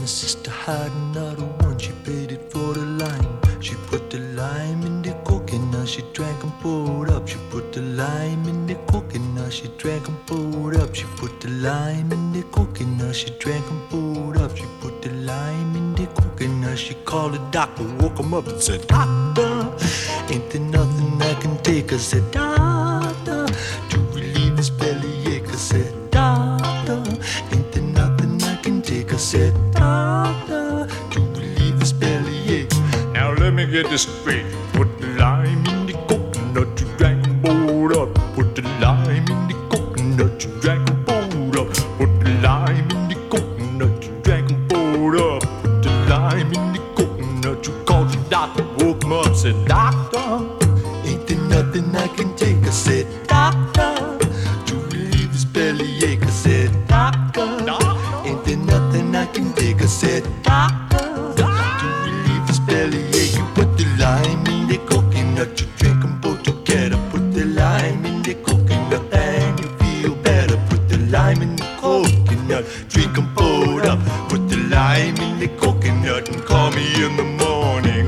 sister had another one. She paid it for the lime. She put the lime in the coconut. She drank and poured up. She put the lime in the coconut. She drank and poured up. She put the lime in the coconut. She drank and poured up. She put the lime in the coconut. She called the doctor, woke him up and said, "Doctor, ain't there nothing I can take?" I said, "Doctor, to relieve this bellyache." I said, "Doctor, ain't there nothing I can take?" I said, "Doctor, to relieve this bellyache." Now let me get this straight. Put the lime in the coconut, you drank and poured up. Put the lime in the coconut, you drank and poured up. Put the lime in the coconut, you drank and poured up. Put the lime in the coconut, you called your doctor, woke him up, said, "Doctor, ain't there nothing I can take?" I said, "Doctor, to relieve this bellyache." I said, "Doctor, ain't there nothing I can take?" I said, "Doctor, to relieve this bellyache." You put the lime in the coconut, you drink them both together. Put the lime in the coconut and you feel better. Put the lime in the coconut, drink them both up. Put the lime in the coconut and call me in the morning.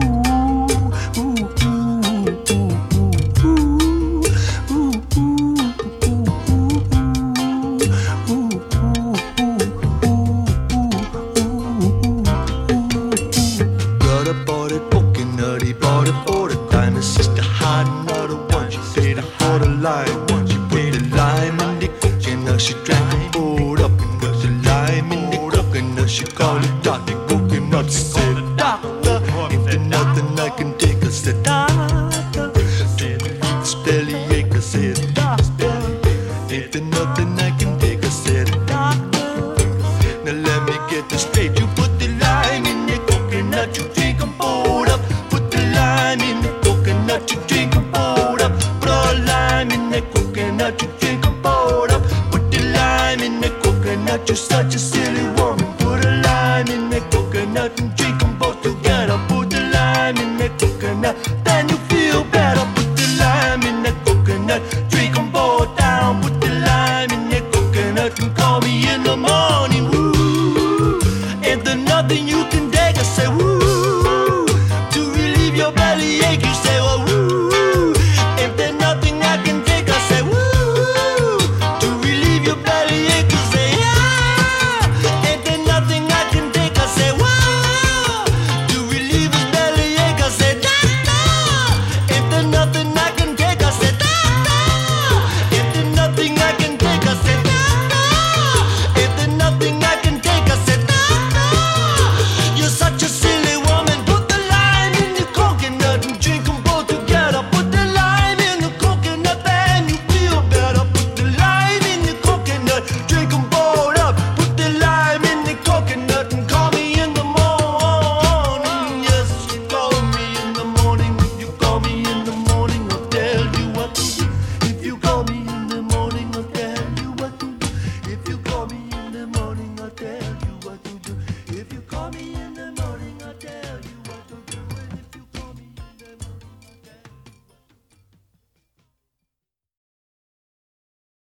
Brother bought a coconut, he bought it for the time. His sister had another one, she paid it for the lime. She put the lime in the coconut, she drank and poured up. And put the lime in the coconut, she called it Dr. Coconut. She said, "Doctor, ain't there nothing I can take?" I said, "Doctor, to relieve this bellyache." I said, "Doctor, ain't there nothing I can take?" I said, "Doctor." Now let me get this straight. You put the lime in the coconut, you drink and pour up. Put the lime in the coconut, you drink and pour up. Put all lime in the coconut, you drink and pour up. Put the lime in the coconut, you're such a silly woman.